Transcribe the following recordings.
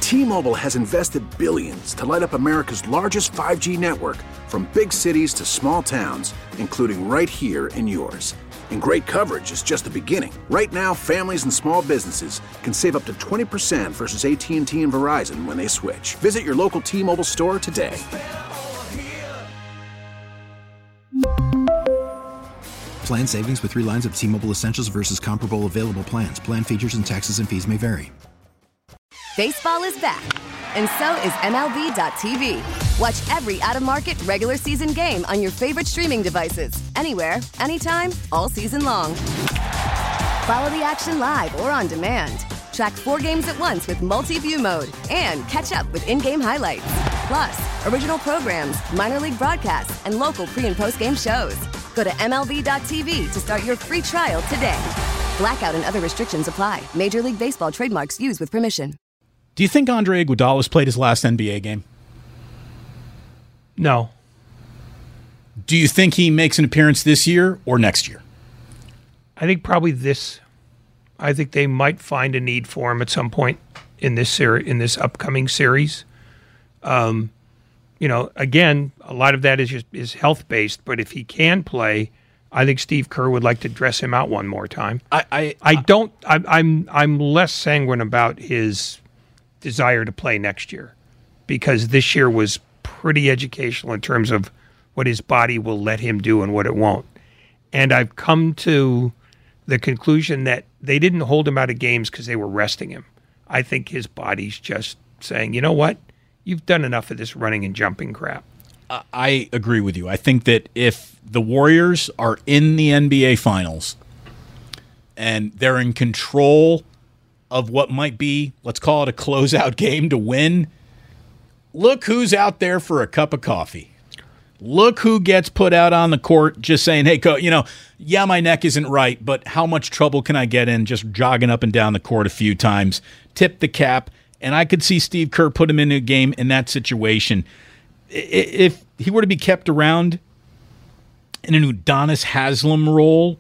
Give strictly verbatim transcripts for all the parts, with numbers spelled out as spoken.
T-Mobile has invested billions to light up America's largest five G network, from big cities to small towns, including right here in yours. And great coverage is just the beginning. Right now, families and small businesses can save up to twenty percent versus A T and T and Verizon when they switch. Visit your local T-Mobile store today. Plan savings with three lines of T-Mobile Essentials versus comparable available plans. Plan features and taxes and fees may vary. Baseball is back, and so is M L B dot T V. Watch every out-of-market regular season game on your favorite streaming devices, anywhere, anytime, all season long. Follow the action live or on demand. Track four games at once with multi-view mode and catch up with in-game highlights. Plus, original programs, minor league broadcasts, and local pre- and post-game shows. Go to M L B dot T V to start your free trial today. Blackout and other restrictions apply. Major League Baseball trademarks used with permission. Do you think Andre Iguodala's played his last N B A game? No. Do you think he makes an appearance this year or next year? I think probably this. I think they might find a need for him at some point in this series, in this upcoming series. Um, you know, again, a lot of that is just, is health based. But if he can play, I think Steve Kerr would like to dress him out one more time. I I, I don't. I, I'm I'm less sanguine about his desire to play next year, because this year was pretty educational in terms of what his body will let him do and what it won't. And I've come to the conclusion that they didn't hold him out of games because they were resting him. I think his body's just saying, you know what? You've done enough of this running and jumping crap. I agree with you. I think that if the Warriors are in the N B A Finals and they're in control of what might be, let's call it a closeout game to win, look who's out there for a cup of coffee. Look who gets put out on the court just saying, hey, co- you know, yeah, my neck isn't right, but how much trouble can I get in just jogging up and down the court a few times, tip the cap, and I could see Steve Kerr put him in a game in that situation. If he were to be kept around in an Udonis Haslem role,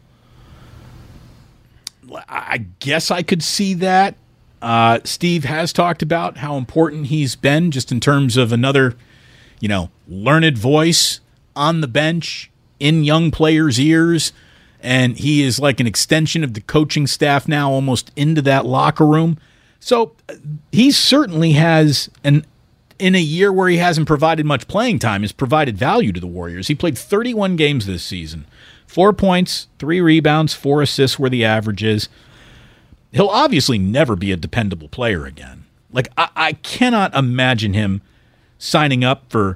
I guess I could see that. Uh, Steve has talked about how important he's been just in terms of another, you know, learned voice on the bench in young players' ears. And he is like an extension of the coaching staff now, almost into that locker room. So he certainly has, an, in a year where he hasn't provided much playing time, has provided value to the Warriors. He played thirty-one games this season. Four points, three rebounds, four assists were the averages. He'll obviously never be a dependable player again. Like, I, I cannot imagine him signing up for,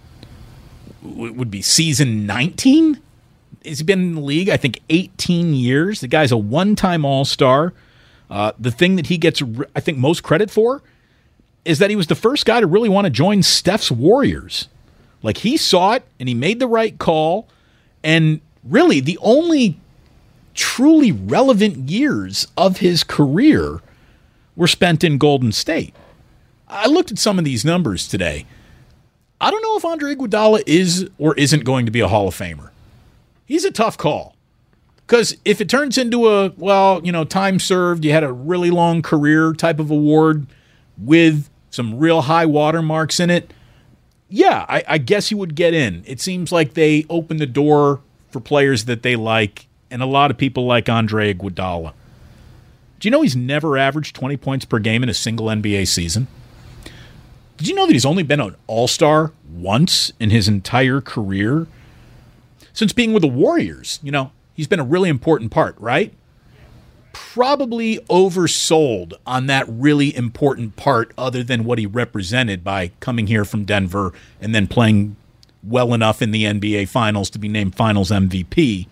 would be season nineteen? He's been in the league, I think, eighteen years. The guy's a one-time All-Star. Uh, the thing that he gets, I think, most credit for is that he was the first guy to really want to join Steph's Warriors. Like, he saw it, and he made the right call, and really the only truly relevant years of his career were spent in Golden State. I looked at some of these numbers today. I don't know if Andre Iguodala is or isn't going to be a Hall of Famer. He's a tough call. Because if it turns into a, well, you know, time served, you had a really long career type of award with some real high watermarks in it, yeah, I, I guess he would get in. It seems like they open the door for players that they like, and a lot of people like Andre Iguodala. Do you know he's never averaged twenty points per game in a single N B A season? Did you know that he's only been an All-Star once in his entire career? Since being with the Warriors, you know, he's been a really important part, right? Probably oversold on that really important part other than what he represented by coming here from Denver and then playing well enough in the N B A Finals to be named Finals M V P.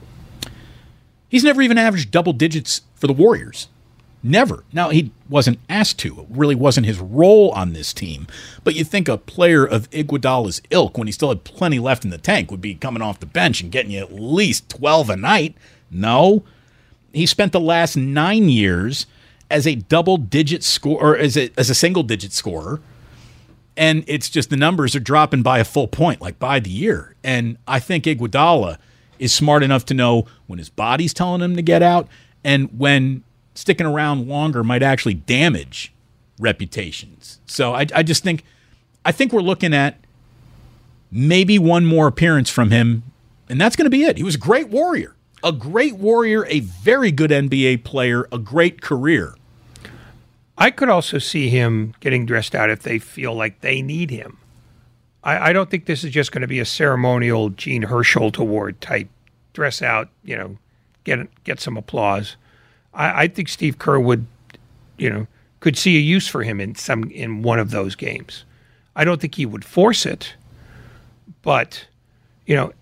He's never even averaged double digits for the Warriors. Never. Now, he wasn't asked to. It really wasn't his role on this team. But you think a player of Iguodala's ilk, when he still had plenty left in the tank, would be coming off the bench and getting you at least twelve a night. No. He spent the last nine years as a double-digit scorer, or as a, as a single-digit scorer, and it's just the numbers are dropping by a full point, like by the year. And I think Iguodala is smart enough to know when his body's telling him to get out and when sticking around longer might actually damage reputations. So I, I just think, I think we're looking at maybe one more appearance from him, and that's going to be it. He was a great Warrior, a great Warrior, a very good N B A player, a great career. I could also see him getting dressed out if they feel like they need him. I, I don't think this is just going to be a ceremonial Gene Herschel Award type dress out, you know, get get some applause. I, I think Steve Kerr would, you know, could see a use for him in some in one of those games. I don't think he would force it, but, you know,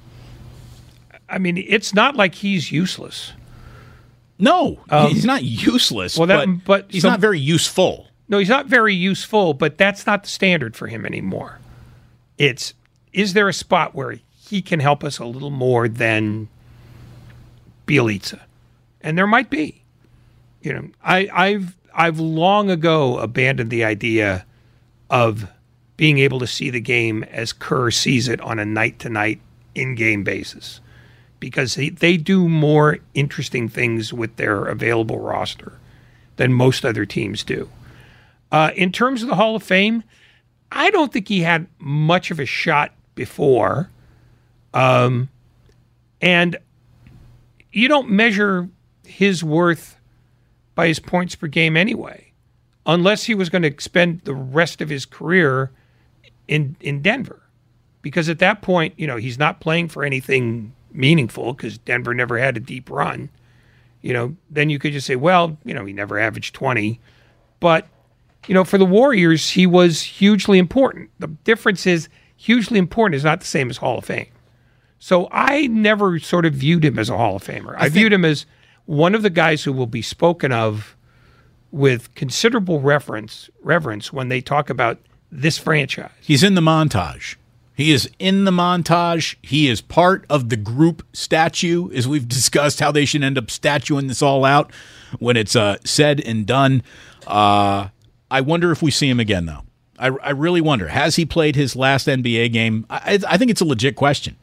I mean, it's not like he's useless. No, Um, he's not useless, well, that- but, but he's some- not very useful. No, he's not very useful, but that's not the standard for him anymore. It's, is there a spot where he can help us a little more than Bjelica? And there might be. You know, I, I've I've long ago abandoned the idea of being able to see the game as Kerr sees it on a night-to-night, in-game basis, because they, they do more interesting things with their available roster than most other teams do. Uh, in terms of the Hall of Fame, I don't think he had much of a shot before. Um, and you don't measure his worth by his points per game anyway, unless he was going to spend the rest of his career in in Denver. Because at that point, you know, he's not playing for anything meaningful because Denver never had a deep run. You know, then you could just say, well, you know, he never averaged twenty. But, you know, for the Warriors, he was hugely important. The difference is hugely important is not the same as Hall of Fame. So I never sort of viewed him as a Hall of Famer. I, I viewed him as one of the guys who will be spoken of with considerable reference, reverence when they talk about this franchise. He's in the montage. He is in the montage. He is part of the group statue, as we've discussed how they should end up statuing this all out when it's uh, said and done. Uh, I wonder if we see him again, though. I, I really wonder. Has he played his last N B A game? I, I think it's a legit question.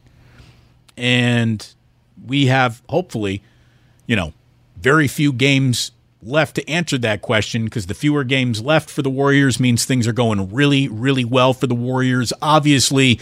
And we have, hopefully, you know, very few games left to answer that question, because the fewer games left for the Warriors means things are going really, really well for the Warriors. Obviously,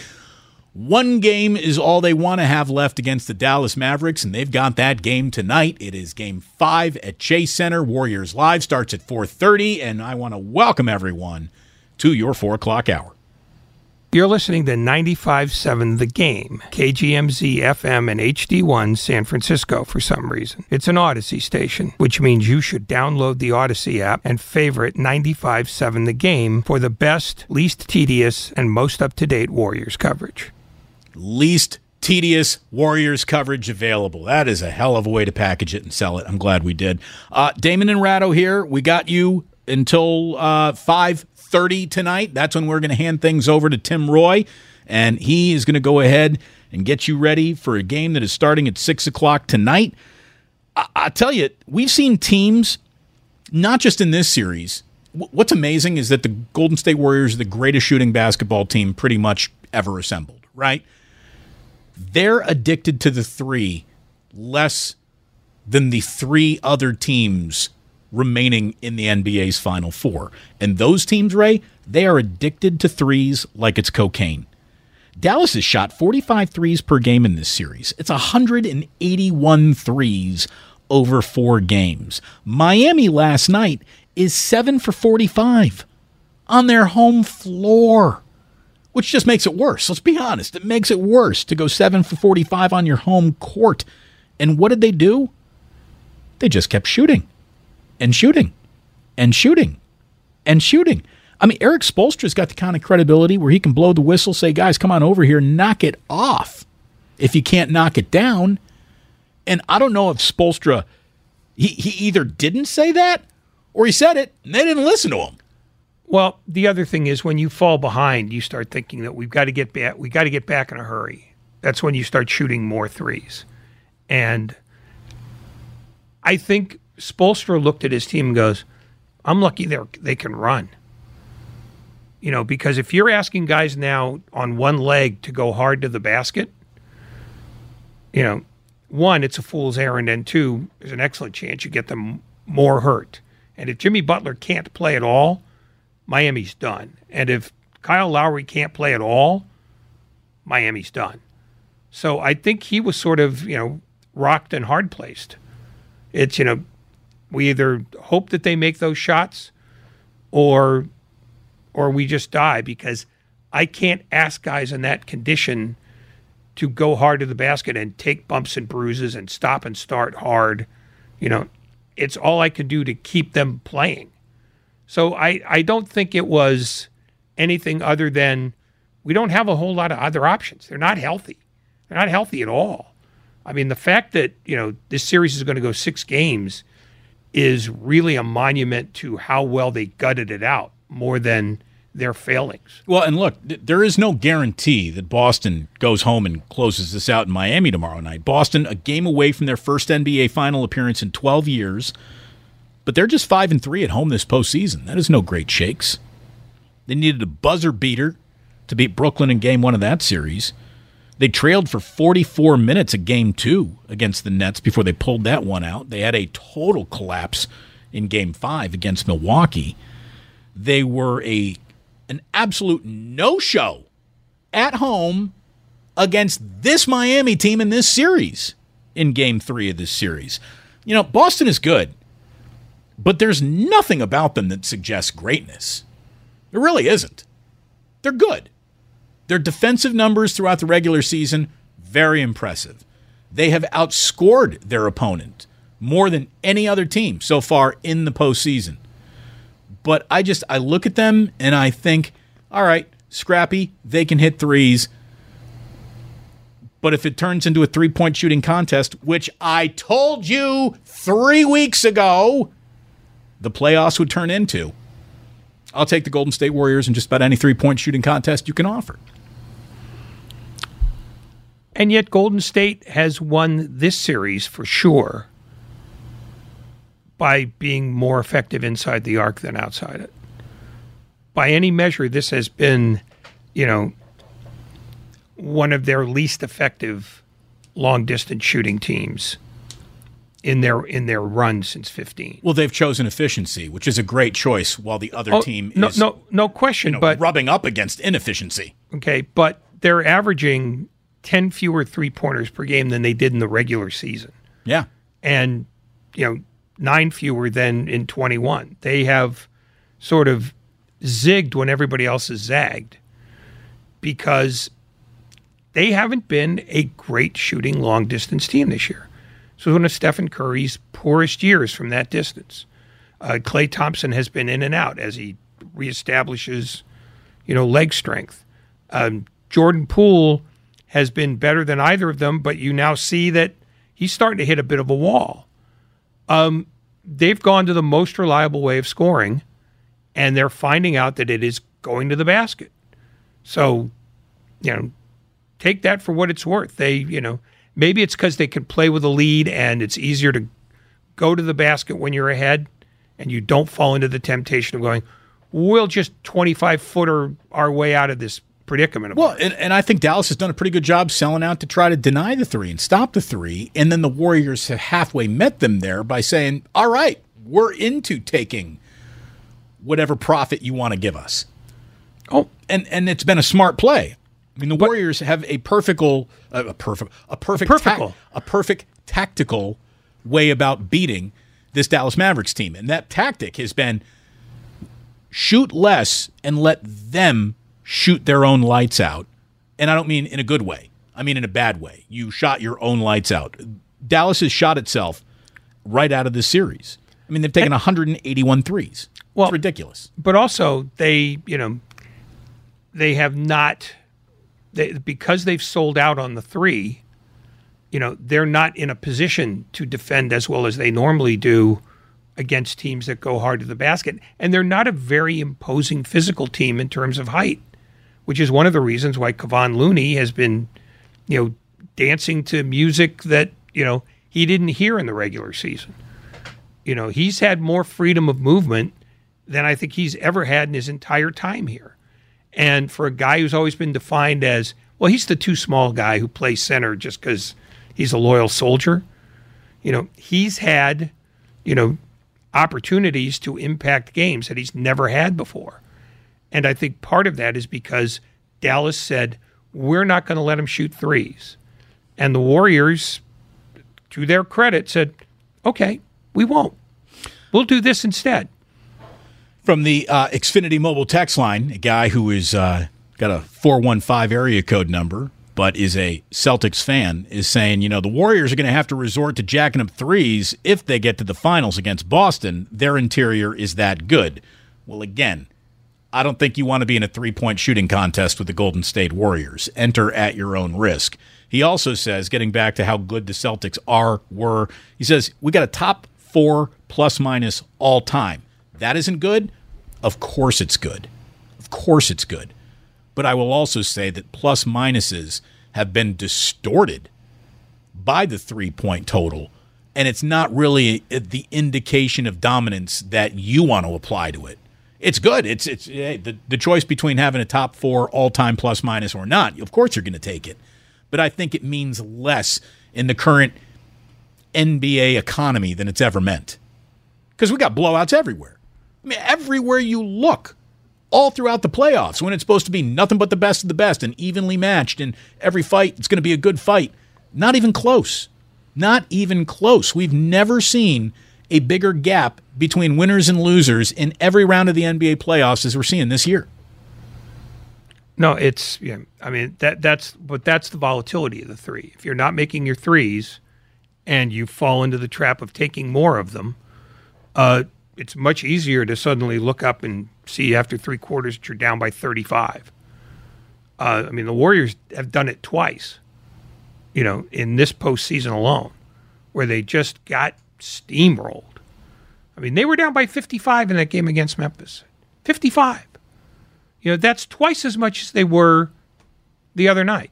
one game is all they want to have left against the Dallas Mavericks, and they've got that game tonight. It is game five at Chase Center. Warriors Live starts at four thirty, and I want to welcome everyone to your four o'clock hour. You're listening to ninety-five point seven The Game, K G M Z F M and H D one San Francisco for some reason. It's an Odyssey station, which means you should download the Odyssey app and favorite ninety-five point seven The Game for the best, least tedious, and most up-to-date Warriors coverage. Least tedious Warriors coverage available. That is a hell of a way to package it and sell it. I'm glad we did. Uh, Damon and Ratto here. We got you until uh, five thirty tonight. That's when we're going to hand things over to Tim Roy, and he is going to go ahead and get you ready for a game that is starting at six o'clock tonight. I, I tell you, we've seen teams, not just in this series. W- what's amazing is that the Golden State Warriors are the greatest shooting basketball team pretty much ever assembled, right? They're addicted to the three less than the three other teams remaining in the N B A's Final Four. And those teams, Ray, they are addicted to threes like it's cocaine. Dallas has shot forty-five threes per game in this series. It's one hundred eighty-one threes over four games. Miami last night is seven for forty-five on their home floor, which just makes it worse. Let's be honest. It makes it worse to go seven for forty-five on your home court. And what did they do? They just kept shooting. And shooting, and shooting, and shooting. I mean, Eric Spoelstra's got the kind of credibility where he can blow the whistle, say, guys, come on over here, knock it off if you can't knock it down. And I don't know if Spoelstra, he, he either didn't say that or he said it and they didn't listen to him. Well, the other thing is when you fall behind, you start thinking that we've got to get back. We got to get back in a hurry. That's when you start shooting more threes. And I think Spoelstra looked at his team and goes, I'm lucky they they can run. You know, because if you're asking guys now on one leg to go hard to the basket, you know, one, it's a fool's errand, and two, there's an excellent chance you get them more hurt. And if Jimmy Butler can't play at all, Miami's done. And if Kyle Lowry can't play at all, Miami's done. So I think he was sort of, you know, rocked and hard placed. It's, you know, we either hope that they make those shots or or we just die, because I can't ask guys in that condition to go hard to the basket and take bumps and bruises and stop and start hard. You know, it's all I can do to keep them playing. So I, I don't think it was anything other than we don't have a whole lot of other options. They're not healthy. They're not healthy at all. I mean, the fact that, you know, this series is going to go six games is really a monument to how well they gutted it out more than their failings. Well, and look, th- there is no guarantee that Boston goes home and closes this out in Miami tomorrow night. Boston, a game away from their first N B A final appearance in twelve years, but they're just five and three at home this postseason. That is no great shakes. They needed a buzzer beater to beat Brooklyn in game one of that series. They trailed for forty-four minutes at game two against the Nets before they pulled that one out. They had a total collapse in game five against Milwaukee. They were a an absolute no-show at home against this Miami team in this series in game three of this series. You know, Boston is good, but there's nothing about them that suggests greatness. There really isn't. They're good. Their defensive numbers throughout the regular season, very impressive. They have outscored their opponent more than any other team so far in the postseason. But I just, I look at them and I think, all right, scrappy, they can hit threes. But if it turns into a three-point shooting contest, which I told you three weeks ago the playoffs would turn into, I'll take the Golden State Warriors in just about any three-point shooting contest you can offer. And yet Golden State has won this series for sure by being more effective inside the arc than outside it. By any measure, this has been, you know, one of their least effective long-distance shooting teams in their in their run since fifteen. Well, they've chosen efficiency, which is a great choice, while the other oh, team no, is no, no question, you know, but rubbing up against inefficiency. Okay, but they're averaging ten fewer three-pointers per game than they did in the regular season. Yeah. And, you know, nine fewer than in twenty-one. They have sort of zigged when everybody else has zagged because they haven't been a great shooting long-distance team this year. So one of Stephen Curry's poorest years from that distance. Uh, Klay Thompson has been in and out as he reestablishes, you know, leg strength. Um, Jordan Poole has been better than either of them, but you now see that he's starting to hit a bit of a wall. Um, they've gone to the most reliable way of scoring, and they're finding out that it is going to the basket. So, you know, take that for what it's worth. They, you know, maybe it's because they can play with a lead and it's easier to go to the basket when you're ahead and you don't fall into the temptation of going, we'll just twenty-five footer our way out of this predicament. Well, and, and I think Dallas has done a pretty good job selling out to try to deny the three and stop the three. And then the Warriors have halfway met them there by saying, all right, we're into taking whatever profit you want to give us. Oh, and, and it's been a smart play. I mean, the Warriors have a perfectal, uh, a perfect, a perfect, a, perfect. Ta- a perfect tactical way about beating this Dallas Mavericks team. And that tactic has been shoot less and let them shoot their own lights out. And I don't mean in a good way. I mean in a bad way. You shot your own lights out. Dallas has shot itself right out of this series. I mean, they've taken one hundred eighty-one threes. Well, it's ridiculous. But also, they, you know, they have not, they, because they've sold out on the three, you know, they're not in a position to defend as well as they normally do against teams that go hard to the basket. And they're not a very imposing physical team in terms of height, which is one of the reasons why Kevon Looney has been, you know, dancing to music that, you know, he didn't hear in the regular season. You know, he's had more freedom of movement than I think he's ever had in his entire time here. And for a guy who's always been defined as, well, he's the too small guy who plays center just because he's a loyal soldier, you know, he's had, you know, opportunities to impact games that he's never had before. And I think part of that is because Dallas said, we're not going to let him shoot threes. And the Warriors, to their credit, said, okay, we won't. We'll do this instead. From the uh, Xfinity mobile text line, a guy who is uh, got a four one five area code number, but is a Celtics fan, is saying, you know, the Warriors are going to have to resort to jacking up threes if they get to the finals against Boston. Their interior is that good. Well, again, I don't think you want to be in a three-point shooting contest with the Golden State Warriors. Enter at your own risk. He also says, getting back to how good the Celtics are, were, he says, we got a top four plus-minus all time. That isn't good? Of course it's good. Of course it's good. But I will also say that plus-minuses have been distorted by the three-point total, and it's not really the indication of dominance that you want to apply to it. It's good. It's it's the, the choice between having a top four all-time plus-minus or not. Of course you're going to take it. But I think it means less in the current N B A economy than it's ever meant. Because we got blowouts everywhere. I mean, everywhere you look, all throughout the playoffs, when it's supposed to be nothing but the best of the best and evenly matched, and every fight, it's going to be a good fight. Not even close. Not even close. We've never seen a bigger gap between winners and losers in every round of the N B A playoffs as we're seeing this year. No, it's, yeah, I mean, that that's, but that's the volatility of the three. If you're not making your threes and you fall into the trap of taking more of them, uh, it's much easier to suddenly look up and see after three quarters that you're down by thirty-five. Uh, I mean, the Warriors have done it twice, you know, in this postseason alone, where they just got steamrolled. I mean, they were down by fifty-five in that game against Memphis. fifty-five. You know, that's twice as much as they were the other night.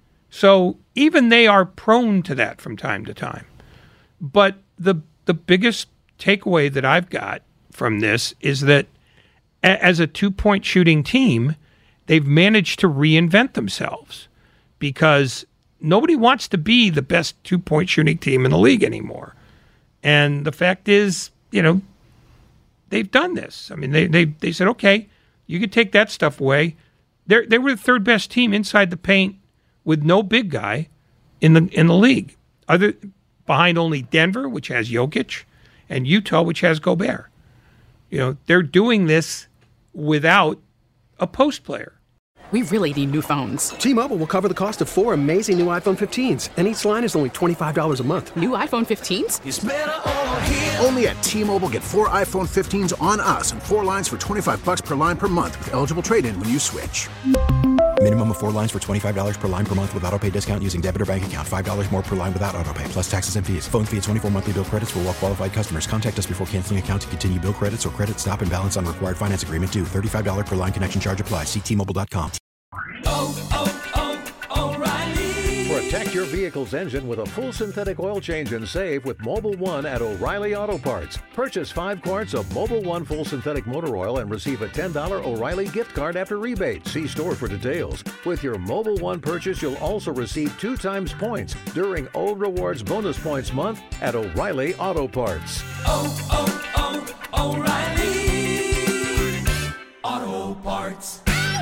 So even they are prone to that from time to time. But the the biggest takeaway that I've got from this is that a, as a two-point shooting team, they've managed to reinvent themselves, because nobody wants to be the best two-point shooting team in the league anymore. And the fact is, you know, they've done this. I mean, they they they said, okay, you could take that stuff away. They they were the third best team inside the paint with no big guy in the in the league, other behind only Denver, which has Jokic, and Utah, which has Gobert. You know, they're doing this without a post player. We really need new phones. T-Mobile will cover the cost of four amazing new iPhone fifteens, and each line is only twenty-five dollars a month. New iPhone fifteens? It's better over here. Only at T-Mobile, get four iPhone fifteens on us and four lines for twenty-five dollars per line per month with eligible trade-in when you switch. Minimum of four lines for twenty-five dollars per line per month with autopay discount using debit or bank account. five dollars more per line without autopay, plus taxes and fees. Phone fee at twenty-four monthly bill credits for well-qualified customers. Contact us before canceling account to continue bill credits or credit stop and balance on required finance agreement due. thirty-five dollars per line connection charge applies. See T Mobile dot com. Oh, oh, oh, O'Reilly. Protect your vehicle's engine with a full synthetic oil change and save with Mobil one at O'Reilly Auto Parts. Purchase five quarts of Mobil one full synthetic motor oil and receive a ten dollars O'Reilly gift card after rebate. See store for details. With your Mobil one purchase, you'll also receive two times points during O Rewards Bonus Points Month at O'Reilly Auto Parts. Oh, oh, oh, O'Reilly Auto Parts.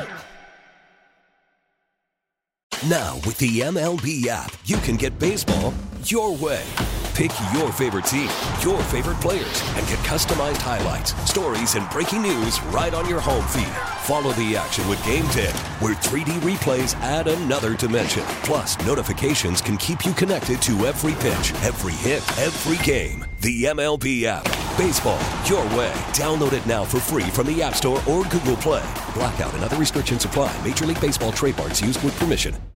Now, with the M L B app, you can get baseball your way. Pick your favorite team, your favorite players, and get customized highlights, stories, and breaking news right on your home feed. Follow the action with Game ten, where three D replays add another dimension. Plus, notifications can keep you connected to every pitch, every hit, every game. The M L B app. Baseball your way. Download it now for free from the App Store or Google Play. Blackout and other restrictions apply. Major League Baseball trademarks used with permission.